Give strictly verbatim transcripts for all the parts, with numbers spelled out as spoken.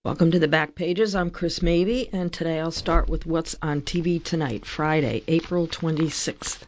Welcome to the Back Pages. I'm Chris Mabey, and today I'll start with what's on T V tonight, Friday, April twenty-sixth.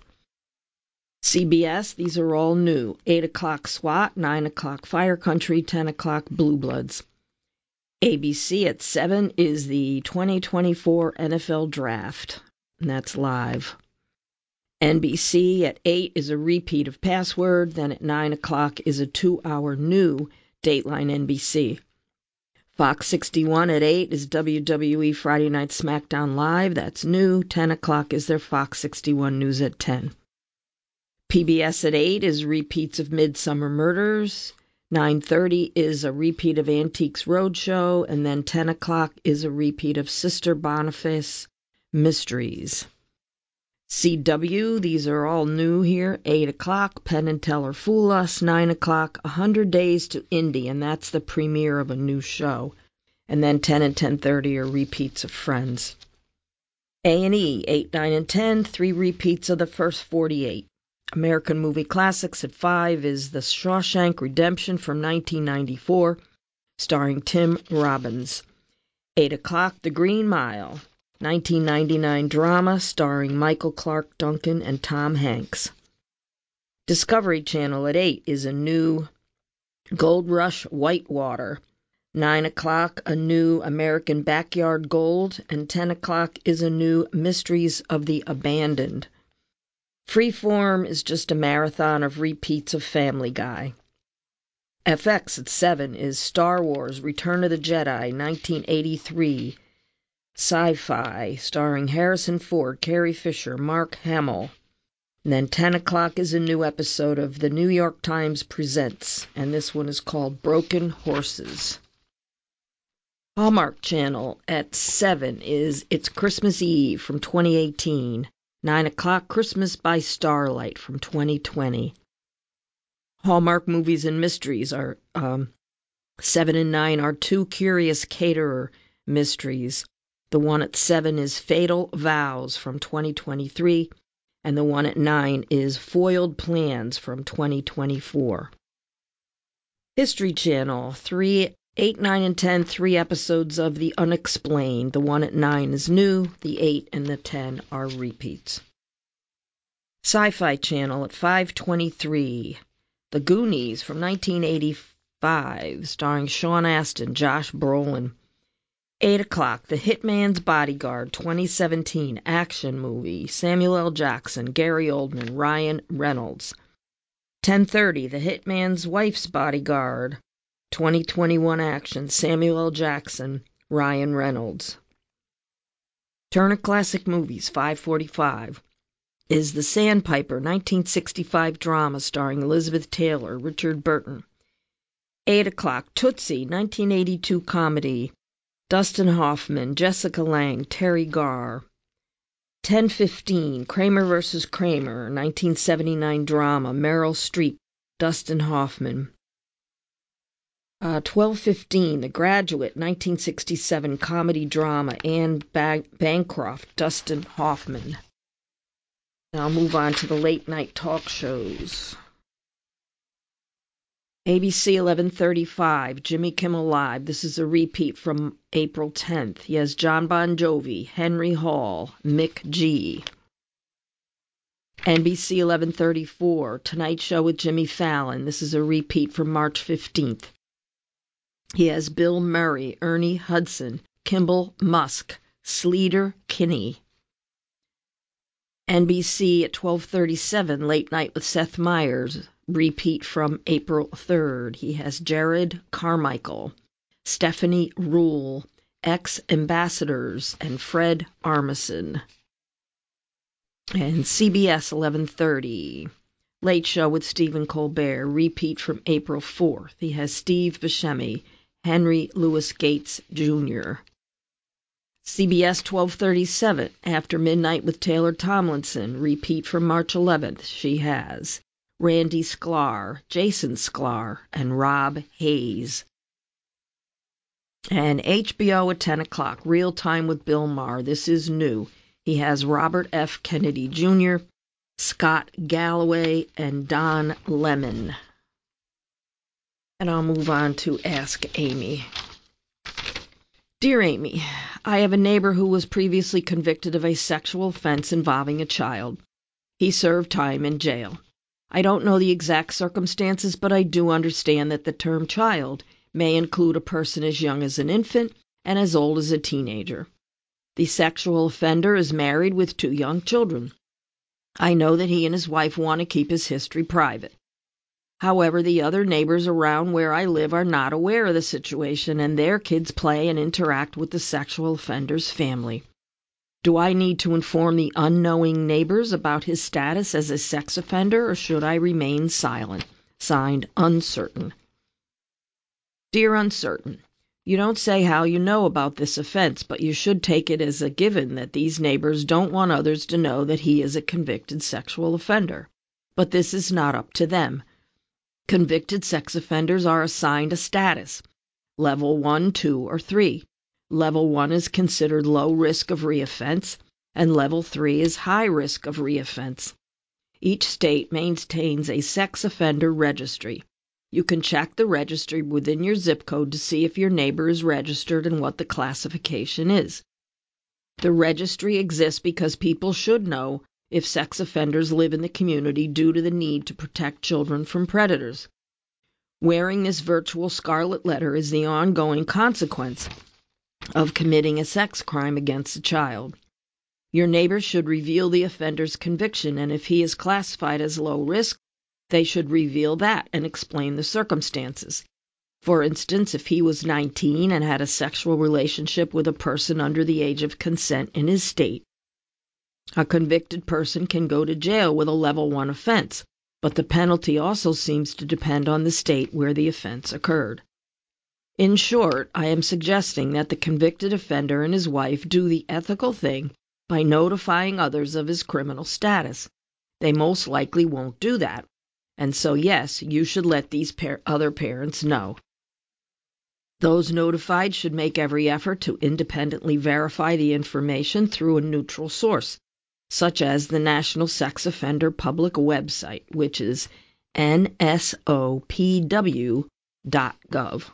C B S, these are all new. eight o'clock SWAT, nine o'clock Fire Country, ten o'clock Blue Bloods. A B C at seven is the twenty twenty-four N F L Draft, and that's live. N B C at eight is a repeat of Password, then at nine o'clock is a two-hour new Dateline N B C. Fox sixty-one at eight is W W E Friday Night SmackDown Live. That's new. ten o'clock is their Fox sixty-one News at ten. P B S at eight is repeats of Midsummer Murders. nine thirty is a repeat of Antiques Roadshow. And then ten o'clock is a repeat of Sister Boniface Mysteries. C W, these are all new here. eight o'clock, Penn and Teller Fool Us. nine o'clock, one hundred Days to Indy, and that's the premiere of a new show. And then ten and ten thirty are repeats of Friends. A and E, eight, nine, and ten, three repeats of the first forty-eight. American Movie Classics at five is The Shawshank Redemption from nineteen ninety-four, starring Tim Robbins. eight o'clock, The Green Mile, nineteen ninety-nine drama starring Michael Clarke Duncan and Tom Hanks. Discovery Channel at eight is a new Gold Rush Whitewater. nine o'clock, a new American Backyard Gold, and ten o'clock is a new Mysteries of the Abandoned. Freeform is just a marathon of repeats of Family Guy. F X at seven is Star Wars Return of the Jedi, nineteen eighty-three. Sci-Fi, starring Harrison Ford, Carrie Fisher, Mark Hamill. And then ten o'clock is a new episode of The New York Times Presents, and this one is called Broken Horses. Hallmark Channel at seven is It's Christmas Eve from twenty eighteen. nine o'clock, Christmas by Starlight from twenty twenty. Hallmark Movies and Mysteries are um, seven and nine are two Curious Caterer mysteries. The one at seven is Fatal Vows from twenty twenty-three, and the one at nine is Foiled Plans from twenty twenty-four. History Channel, three, eight, nine, and ten, three episodes of The Unexplained. The one at nine is new, the eight and the ten are repeats. Sci-Fi Channel at five twenty-three, The Goonies from nineteen eighty-five, starring Sean Astin, Josh Brolin. eight o'clock, The Hitman's Bodyguard, twenty seventeen action movie, Samuel L. Jackson, Gary Oldman, Ryan Reynolds. ten thirty, The Hitman's Wife's Bodyguard, twenty twenty-one action, Samuel L. Jackson, Ryan Reynolds. Turner Classic Movies, five forty-five, is The Sandpiper, nineteen sixty-five drama starring Elizabeth Taylor, Richard Burton. eight o'clock, Tootsie, nineteen eighty-two comedy, Dustin Hoffman, Jessica Lange, Terry Garr. ten fifteen, Kramer versus. Kramer, nineteen seventy-nine drama, Meryl Streep, Dustin Hoffman. Uh, twelve fifteen, The Graduate, nineteen sixty-seven comedy drama, Anne Bag- Bancroft, Dustin Hoffman. Now I'll move on to the late night talk shows. A B C eleven thirty-five, Jimmy Kimmel Live. This is a repeat from April tenth. He has John Bon Jovi, Henry Hall, Mick G. N B C eleven thirty-four, Tonight Show with Jimmy Fallon. This is a repeat from March fifteenth. He has Bill Murray, Ernie Hudson, Kimball Musk, Sleater Kinney. N B C at twelve thirty-seven, Late Night with Seth Meyers, repeat from April third. He has Jared Carmichael, Stephanie Rule, Ex-Ambassadors, and Fred Armisen. And C B S eleven thirty, Late Show with Stephen Colbert, repeat from April fourth. He has Steve Buscemi, Henry Louis Gates Junior C B S twelve thirty-seven, After Midnight with Taylor Tomlinson, repeat from March eleventh. She has Randy Sklar, Jason Sklar, and Rob Hayes. And H B O at ten o'clock, Real Time with Bill Maher. This is new. He has Robert F. Kennedy Junior, Scott Galloway, and Don Lemon. And I'll move on to Ask Amy. Dear Amy, I have a neighbor who was previously convicted of a sexual offense involving a child. He served time in jail. I don't know the exact circumstances, but I do understand that the term child may include a person as young as an infant and as old as a teenager. The sexual offender is married with two young children. I know that he and his wife want to keep his history private. However, the other neighbors around where I live are not aware of the situation, and their kids play and interact with the sexual offender's family. Do I need to inform the unknowing neighbors about his status as a sex offender, or should I remain silent? Signed, Uncertain. Dear Uncertain, you don't say how you know about this offense, but you should take it as a given that these neighbors don't want others to know that he is a convicted sexual offender. But this is not up to them. Convicted sex offenders are assigned a status, level one, two, or three. Level one is considered low risk of reoffense, and level three is high risk of reoffense. Each state maintains a sex offender registry. You can check the registry within your zip code to see if your neighbor is registered and what the classification is. The registry exists because people should know if sex offenders live in the community due to the need to protect children from predators. Wearing this virtual scarlet letter is the ongoing consequence of committing a sex crime against a child. Your neighbor should reveal the offender's conviction, and if he is classified as low risk, they should reveal that and explain the circumstances. For instance, if he was nineteen and had a sexual relationship with a person under the age of consent in his state, a convicted person can go to jail with a level one offense, but the penalty also seems to depend on the state where the offense occurred. In short, I am suggesting that the convicted offender and his wife do the ethical thing by notifying others of his criminal status. They most likely won't do that, and so yes, you should let these par- other parents know. Those notified should make every effort to independently verify the information through a neutral source, such as the National Sex Offender Public website, which is N S O P W dot gov.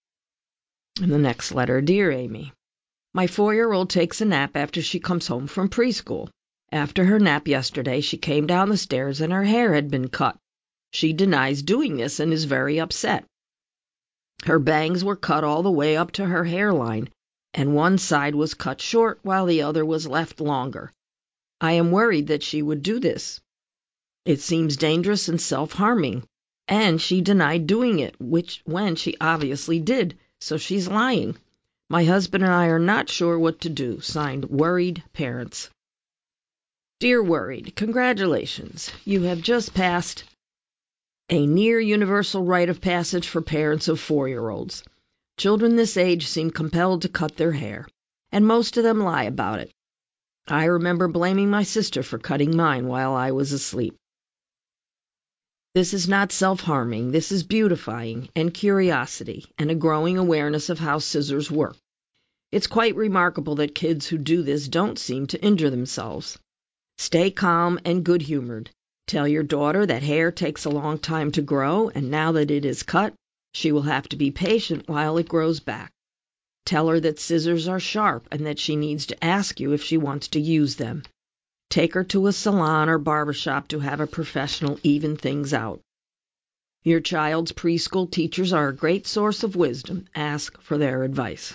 And the next letter, Dear Amy, my four-year-old takes a nap after she comes home from preschool. After her nap yesterday, she came down the stairs and her hair had been cut. She denies doing this and is very upset. Her bangs were cut all the way up to her hairline, and one side was cut short while the other was left longer. I am worried that she would do this. It seems dangerous and self-harming, and she denied doing it, which when she obviously did. So she's lying. My husband and I are not sure what to do. Signed, Worried Parents. Dear Worried, congratulations. You have just passed a near universal rite of passage for parents of four-year-olds. Children this age seem compelled to cut their hair, and most of them lie about it. I remember blaming my sister for cutting mine while I was asleep. This is not self-harming, this is beautifying and curiosity and a growing awareness of how scissors work. It's quite remarkable that kids who do this don't seem to injure themselves. Stay calm and good-humored. Tell your daughter that hair takes a long time to grow, and now that it is cut, she will have to be patient while it grows back. Tell her that scissors are sharp and that she needs to ask you if she wants to use them. Take her to a salon or barbershop to have a professional even things out. Your child's preschool teachers are a great source of wisdom. Ask for their advice.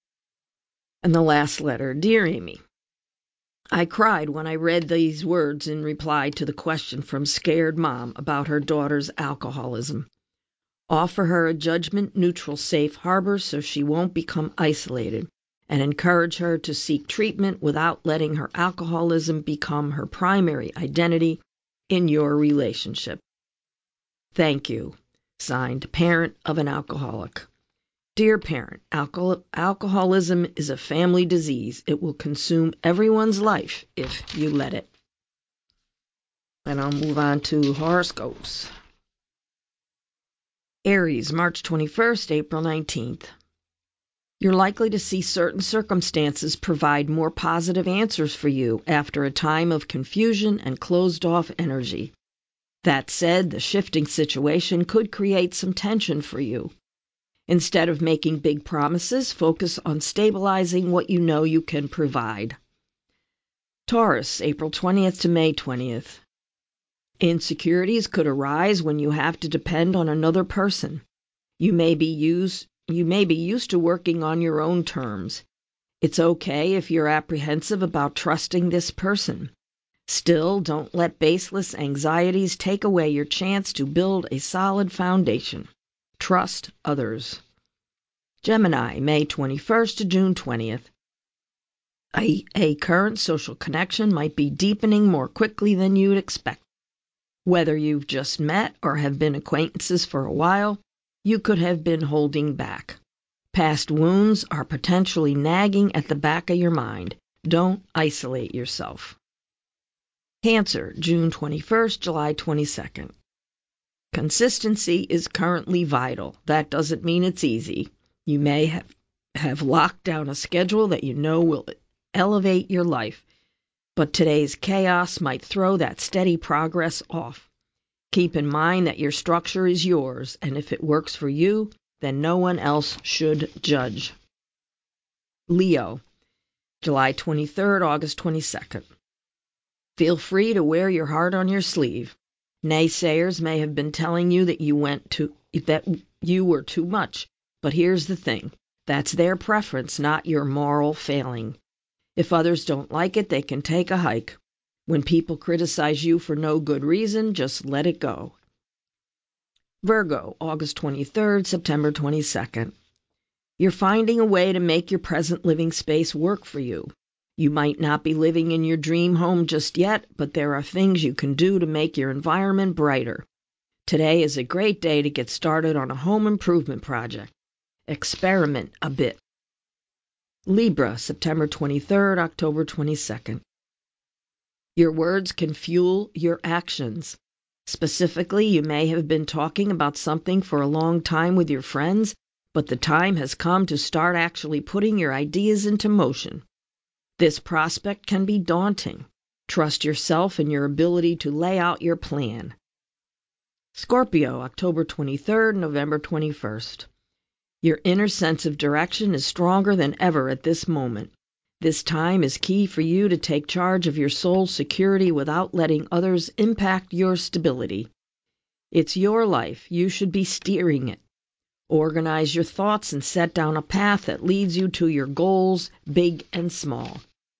And the last letter, Dear Amy, I cried when I read these words in reply to the question from Scared Mom about her daughter's alcoholism. Offer her a judgment-neutral safe harbor so she won't become isolated, and encourage her to seek treatment without letting her alcoholism become her primary identity in your relationship. Thank you. Signed, Parent of an Alcoholic. Dear Parent, alcohol- alcoholism is a family disease. It will consume everyone's life if you let it. And I'll move on to horoscopes. Aries, March twenty-first, April nineteenth. You're likely to see certain circumstances provide more positive answers for you after a time of confusion and closed-off energy. That said, the shifting situation could create some tension for you. Instead of making big promises, focus on stabilizing what you know you can provide. Taurus, April twentieth to May twentieth. Insecurities could arise when you have to depend on another person. You may be used, you may be used to working on your own terms. It's okay if you're apprehensive about trusting this person. Still, don't let baseless anxieties take away your chance to build a solid foundation. Trust others. Gemini, May twenty-first to June twentieth. A, a current social connection might be deepening more quickly than you'd expect. Whether you've just met or have been acquaintances for a while, you could have been holding back. Past wounds are potentially nagging at the back of your mind. Don't isolate yourself. Cancer, June twenty-first, July twenty-second. Consistency is currently vital. That doesn't mean it's easy. You may have, have locked down a schedule that you know will elevate your life, but today's chaos might throw that steady progress off. Keep in mind that your structure is yours, and if it works for you, then no one else should judge. Leo, July twenty-third, August twenty-second. Feel free to wear your heart on your sleeve. Naysayers may have been telling you that you went to that you were too much, but here's the thing. That's their preference, not your moral failing. If others don't like it, they can take a hike. When people criticize you for no good reason, just let it go. Virgo, August twenty-third, September twenty-second. You're finding a way to make your present living space work for you. You might not be living in your dream home just yet, but there are things you can do to make your environment brighter. Today is a great day to get started on a home improvement project. Experiment a bit. Libra, September twenty-third, October twenty-second. Your words can fuel your actions. Specifically, you may have been talking about something for a long time with your friends, but the time has come to start actually putting your ideas into motion. This prospect can be daunting. Trust yourself and your ability to lay out your plan. Scorpio, October twenty-third, November twenty-first. Your inner sense of direction is stronger than ever at this moment. This time is key for you to take charge of your soul's security without letting others impact your stability. It's your life. You should be steering it. Organize your thoughts and set down a path that leads you to your goals, big and small.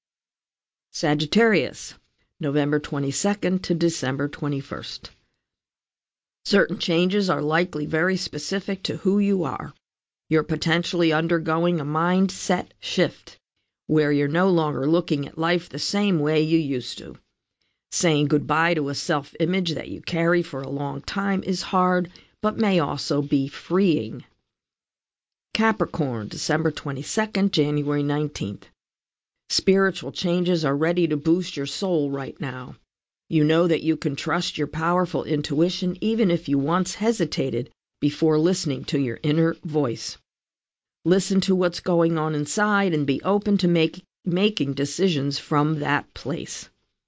Sagittarius, November twenty-second to December twenty-first. Certain changes are likely very specific to who you are. You're potentially undergoing a mindset shift, where you're no longer looking at life the same way you used to. Saying goodbye to a self-image that you carry for a long time is hard, but may also be freeing. Capricorn, December twenty-second, January nineteenth. Spiritual changes are ready to boost your soul right now. You know that you can trust your powerful intuition even if you once hesitated before listening to your inner voice. Listen to what's going on inside and be open to make, making decisions from that place.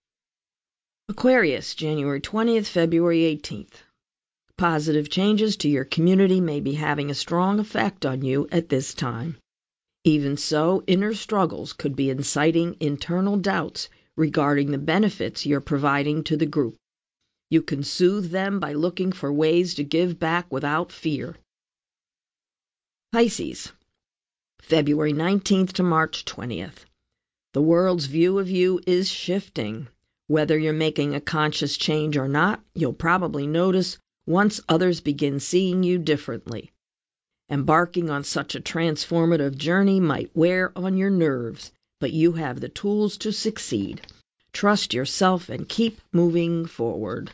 Aquarius, January twentieth, February eighteenth. Positive changes to your community may be having a strong effect on you at this time. Even so, inner struggles could be inciting internal doubts regarding the benefits you're providing to the group. You can soothe them by looking for ways to give back without fear. Pisces, February nineteenth to March twentieth. The world's view of you is shifting. Whether you're making a conscious change or not, you'll probably notice once others begin seeing you differently. Embarking on such a transformative journey might wear on your nerves, but you have the tools to succeed. Trust yourself and keep moving forward.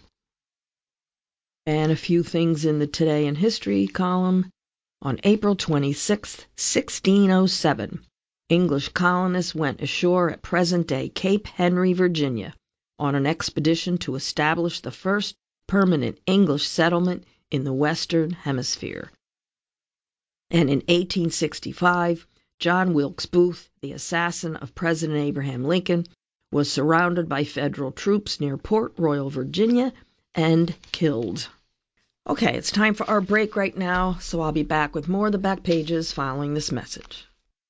And a few things in the Today in History column. On April twenty-sixth, sixteen oh seven, English colonists went ashore at present-day Cape Henry, Virginia, on an expedition to establish the first permanent English settlement in the Western Hemisphere. And in eighteen sixty-five, John Wilkes Booth, the assassin of President Abraham Lincoln, was surrounded by federal troops near Port Royal, Virginia, and killed. Okay, it's time for our break right now, so I'll be back with more of the back pages following this message.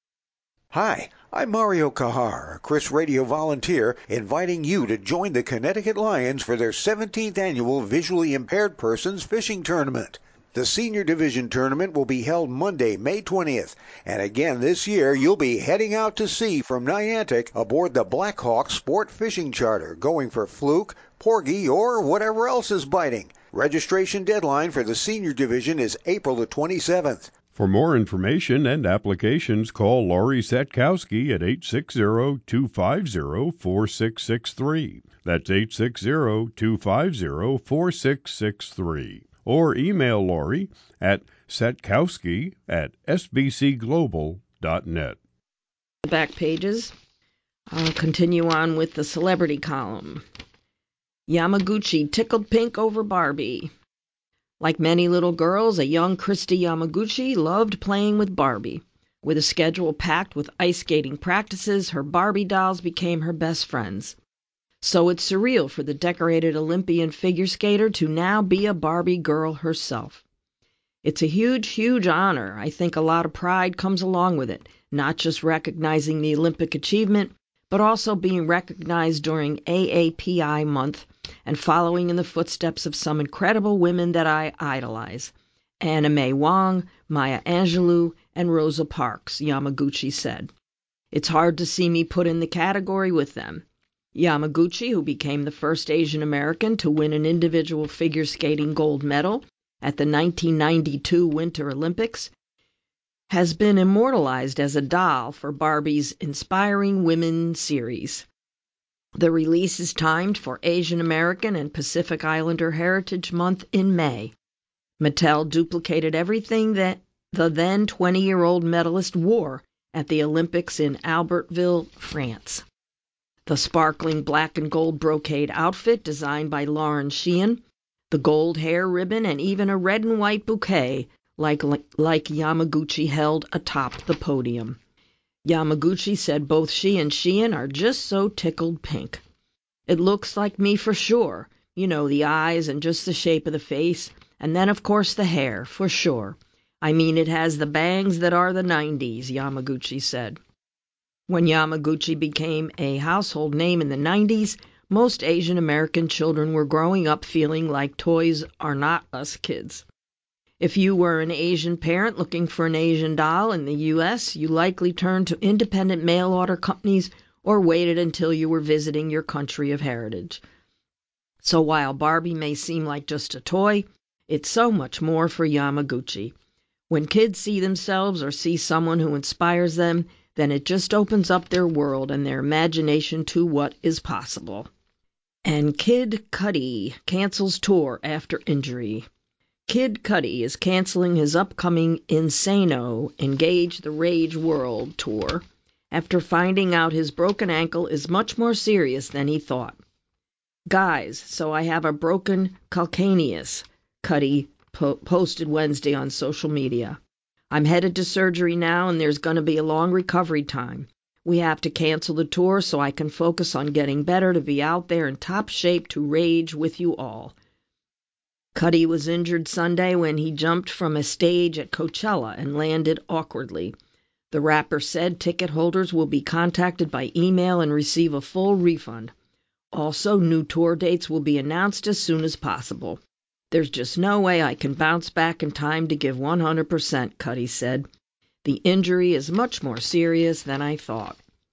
Hi, I'm Mario Kahar, a Chris Radio volunteer, inviting you to join the Connecticut Lions for their seventeenth annual Visually Impaired Persons Fishing Tournament. The Senior Division Tournament will be held Monday, May twentieth, and again this year you'll be heading out to sea from Niantic aboard the Blackhawk Sport Fishing Charter, going for fluke, porgy, or whatever else is biting. Registration deadline for the Senior Division is April the twenty-seventh. For more information and applications, call Laurie Setkowski at eight six zero, two five zero, four six six three. That's eight six zero, two five zero, four six six three. Or email Laurie at setkowski at s b c global dot net. Back pages. I'll continue on with the celebrity column. Yamaguchi tickled pink over Barbie. Like many little girls, a young Christy Yamaguchi loved playing with Barbie. With a schedule packed with ice skating practices, her Barbie dolls became her best friends. So it's surreal for the decorated Olympian figure skater to now be a Barbie girl herself. It's a huge, huge honor. I think a lot of pride comes along with it, not just recognizing the Olympic achievement, but also being recognized during A A P I month and following in the footsteps of some incredible women that I idolize. Anna May Wong, Maya Angelou, and Rosa Parks, Yamaguchi said. It's hard to see me put in the category with them. Yamaguchi, who became the first Asian American to win an individual figure skating gold medal at the nineteen ninety-two Winter Olympics, has been immortalized as a doll for Barbie's Inspiring Women series. The release is timed for Asian American and Pacific Islander Heritage Month in May. Mattel duplicated everything that the then twenty-year-old medalist wore at the Olympics in Albertville, France. The sparkling black and gold brocade outfit designed by Lauren Sheehan, the gold hair ribbon, and even a red and white bouquet like, like Yamaguchi held atop the podium. Yamaguchi said both she and Sheehan are just so tickled pink. It looks like me for sure. You know, the eyes and just the shape of the face. And then, of course, the hair, for sure. I mean, it has the bangs that are the nineties, Yamaguchi said. When Yamaguchi became a household name in the nineties, most Asian American children were growing up feeling like toys are not us kids. If you were an Asian parent looking for an Asian doll in the U S, you likely turned to independent mail-order companies or waited until you were visiting your country of heritage. So while Barbie may seem like just a toy, it's so much more for Yamaguchi. When kids see themselves or see someone who inspires them, then it just opens up their world and their imagination to what is possible. And Kid Cudi cancels tour after injury. Kid Cudi is canceling his upcoming Insano Engage the Rage World tour after finding out his broken ankle is much more serious than he thought. Guys, so I have a broken calcaneus, Cudi po- posted Wednesday on social media. I'm headed to surgery now and there's going to be a long recovery time. We have to cancel the tour so I can focus on getting better to be out there in top shape to rage with you all. Cudi was injured Sunday when he jumped from a stage at Coachella and landed awkwardly. The rapper said ticket holders will be contacted by email and receive a full refund. Also, new tour dates will be announced as soon as possible. There's just no way I can bounce back in time to give one hundred percent, Cudi said. The injury is much more serious than I thought.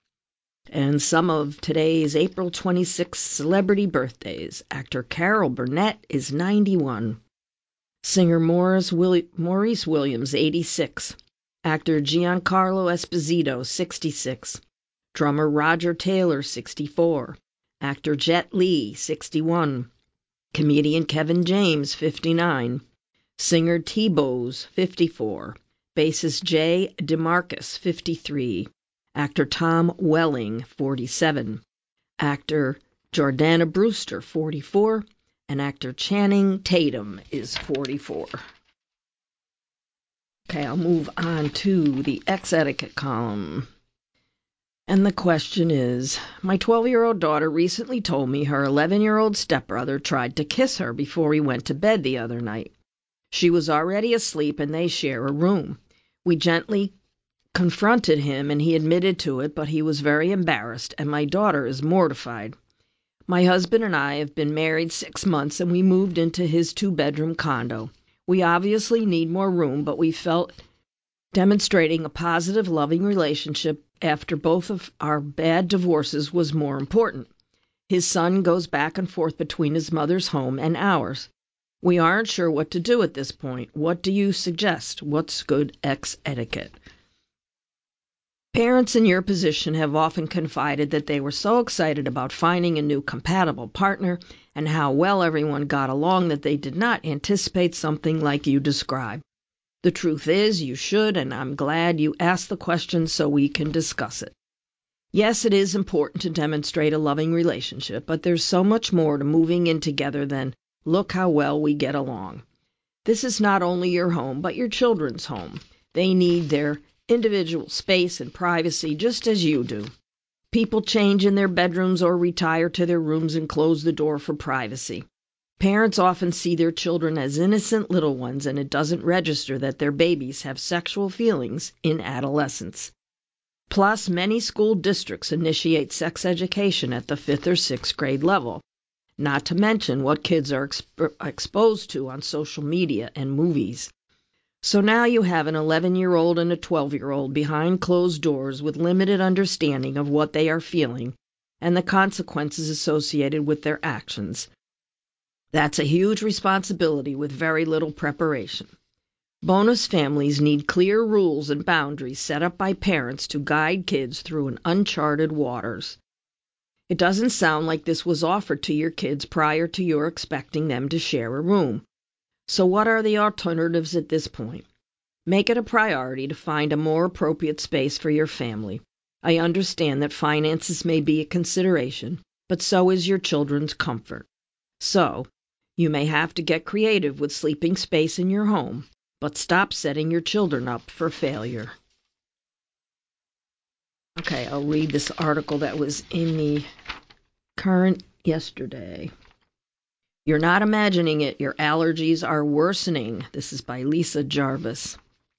And some of today's April twenty-sixth celebrity birthdays. Actor Carol Burnett is ninety-one. Singer Maurice, Will- Maurice Williams, eighty-six. Actor Giancarlo Esposito, sixty-six. Drummer Roger Taylor, sixty-four. Actor Jet Li, sixty-one. Comedian Kevin James, fifty-nine. Singer T-Boz, fifty-four. Bassist Jay DeMarcus, fifty-three. Actor Tom Welling, forty-seven. Actor Jordana Brewster, forty-four. And actor Channing Tatum is forty-four. Okay, I'll move on to the X-Etiquette column. And the question is, my twelve-year-old daughter recently told me her eleven-year-old stepbrother tried to kiss her before we went to bed the other night. She was already asleep and they share a room. We gently confronted him and he admitted to it, but he was very embarrassed, and my daughter is mortified. My husband and I have been married six months and we moved into his two-bedroom condo. We obviously need more room, but we felt demonstrating a positive, loving relationship after both of our bad divorces was more important. His son goes back and forth between his mother's home and ours. We aren't sure what to do at this point. What do you suggest? What's good ex etiquette? Parents in your position have often confided that they were so excited about finding a new compatible partner and how well everyone got along that they did not anticipate something like you describe. The truth is, you should, and I'm glad you asked the question so we can discuss it. Yes, it is important to demonstrate a loving relationship, but there's so much more to moving in together than look how well we get along. This is not only your home, but your children's home. They need their individual space and privacy just as you do. People change in their bedrooms or retire to their rooms and close the door for privacy. Parents often see their children as innocent little ones, and it doesn't register that their babies have sexual feelings in adolescence. Plus, many school districts initiate sex education at the fifth or sixth grade level, not to mention what kids are exp- exposed to on social media and movies. So now you have an eleven-year-old and a twelve-year-old behind closed doors with limited understanding of what they are feeling and the consequences associated with their actions. That's a huge responsibility with very little preparation. Bonus families need clear rules and boundaries set up by parents to guide kids through an uncharted waters. It doesn't sound like this was offered to your kids prior to your expecting them to share a room. So what are the alternatives at this point? Make it a priority to find a more appropriate space for your family. I understand that finances may be a consideration, but so is your children's comfort. So, you may have to get creative with sleeping space in your home, but stop setting your children up for failure. Okay, I'll read this article that was in the Current yesterday. You're not imagining it. Your allergies are worsening. This is by Lisa Jarvis.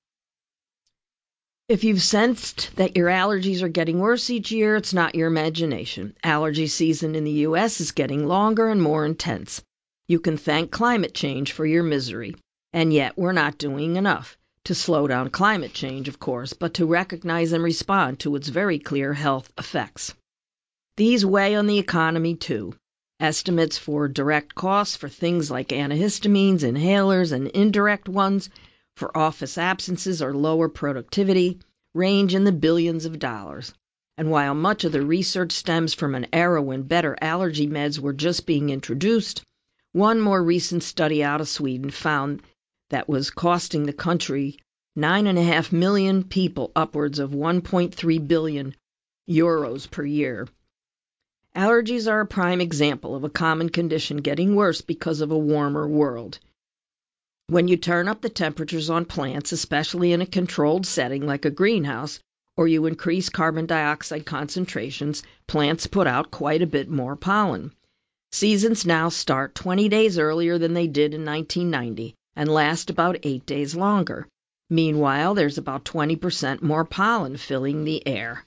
If you've sensed that your allergies are getting worse each year, it's not your imagination. Allergy season in the U S is getting longer and more intense. You can thank climate change for your misery. And yet we're not doing enough to slow down climate change, of course, but to recognize and respond to its very clear health effects. These weigh on the economy, too. Estimates for direct costs for things like antihistamines, inhalers, and indirect ones for office absences or lower productivity range in the billions of dollars. And while much of the research stems from an era when better allergy meds were just being introduced, one more recent study out of Sweden found that was costing the country nine and a half million people upwards of one point three billion euros per year. Allergies are a prime example of a common condition getting worse because of a warmer world. When you turn up the temperatures on plants, especially in a controlled setting like a greenhouse, or you increase carbon dioxide concentrations, plants put out quite a bit more pollen. Seasons now start twenty days earlier than they did in nineteen ninety and last about eight days longer. Meanwhile, there's about twenty percent more pollen filling the air.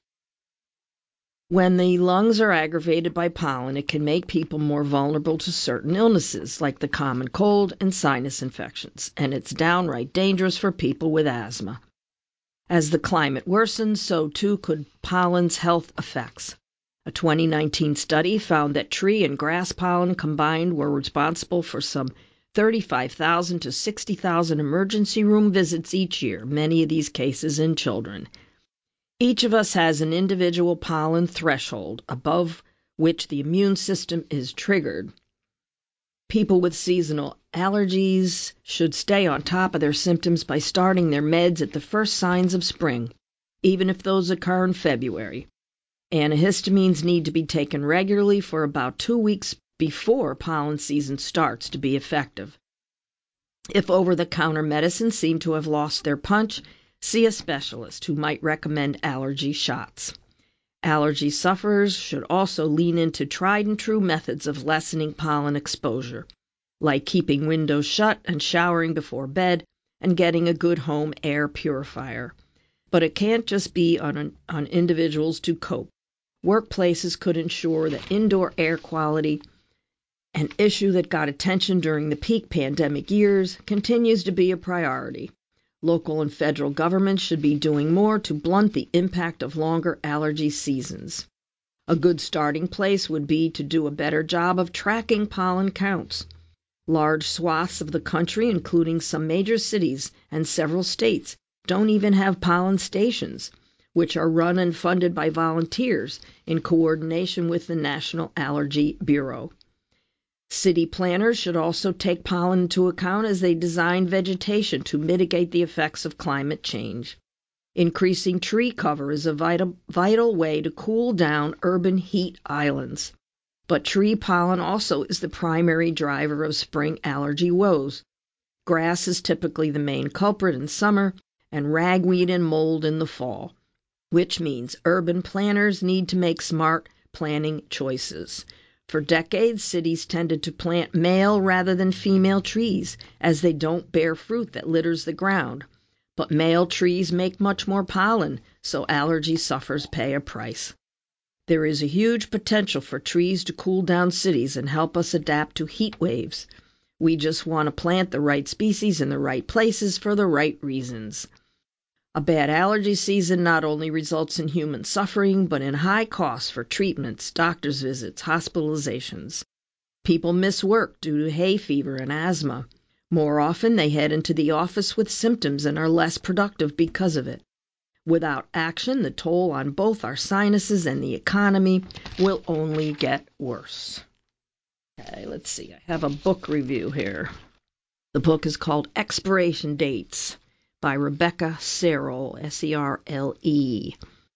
When the lungs are aggravated by pollen, it can make people more vulnerable to certain illnesses, like the common cold and sinus infections, and it's downright dangerous for people with asthma. As the climate worsens, so too could pollen's health effects. A twenty nineteen study found that tree and grass pollen combined were responsible for some thirty-five thousand to sixty thousand emergency room visits each year, many of these cases in children. Each of us has an individual pollen threshold above which the immune system is triggered. People with seasonal allergies should stay on top of their symptoms by starting their meds at the first signs of spring, even if those occur in February. Antihistamines need to be taken regularly for about two weeks before pollen season starts to be effective. If over-the-counter medicines seem to have lost their punch, see a specialist who might recommend allergy shots. Allergy sufferers should also lean into tried-and-true methods of lessening pollen exposure. like keeping windows shut and showering before bed and getting a good home air purifier. But it can't just be on, on individuals to cope. Workplaces could ensure that indoor air quality, an issue that got attention during the peak pandemic years, continues to be a priority. Local and federal governments should be doing more to blunt the impact of longer allergy seasons. A good starting place would be to do a better job of tracking pollen counts. Large swaths of the country, including some major cities and several states, don't even have pollen stations, which are run and funded by volunteers in coordination with the National Allergy Bureau. City planners should also take pollen into account as they design vegetation to mitigate the effects of climate change. Increasing tree cover is a vital, vital way to cool down urban heat islands. But tree pollen also is the primary driver of spring allergy woes. Grass is typically the main culprit in summer, and ragweed and mold in the fall, which means urban planners need to make smart planning choices. For decades, cities tended to plant male rather than female trees, as they don't bear fruit that litters the ground. But male trees make much more pollen, so allergy sufferers pay a price. There is a huge potential for trees to cool down cities and help us adapt to heat waves. We just want to plant the right species in the right places for the right reasons. A bad allergy season not only results in human suffering, but in high costs for treatments, doctor's visits, hospitalizations. People miss work due to hay fever and asthma. More often, they head into the office with symptoms and are less productive because of it. Without action, the toll on both our sinuses and the economy will only get worse. Okay, let's see. I have a book review here. The book is called Expiration Dates by Rebecca Serle, S E R L E.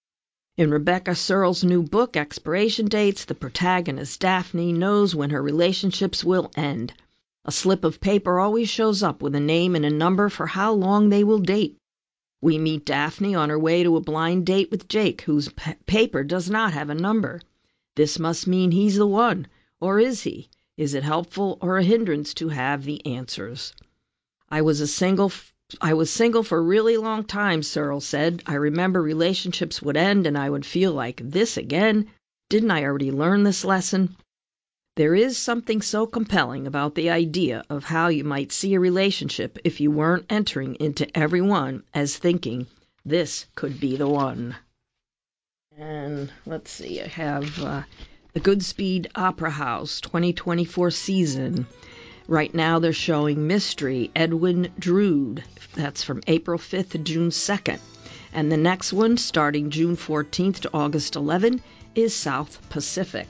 In Rebecca Serle's new book, Expiration Dates, the protagonist, Daphne, knows when her relationships will end. A slip of paper always shows up with a name and a number for how long they will date. We meet Daphne on her way to a blind date with Jake, whose p- paper does not have a number. This must mean he's the one, or is he? Is it helpful or a hindrance to have the answers? I was a single I was single for a really long time, Serle said. I remember relationships would end and I would feel like, this again? Didn't I already learn this lesson? There is something so compelling about the idea of how you might see a relationship if you weren't entering into every one as thinking, this could be the one. And let's see, I have uh, the Goodspeed Opera House twenty twenty-four season. Right now they're showing Mystery, Edwin Drood. That's from April fifth to June second. And the next one, starting June fourteenth to August eleventh, is South Pacific.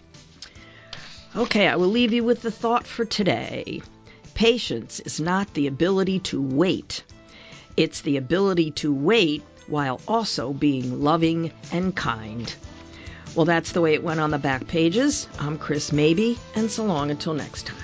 Okay, I will leave you with the thought for today. Patience is not the ability to wait. It's the ability to wait while also being loving and kind. Well, that's the way it went on the back pages. I'm Chris Mabey, and so long until next time.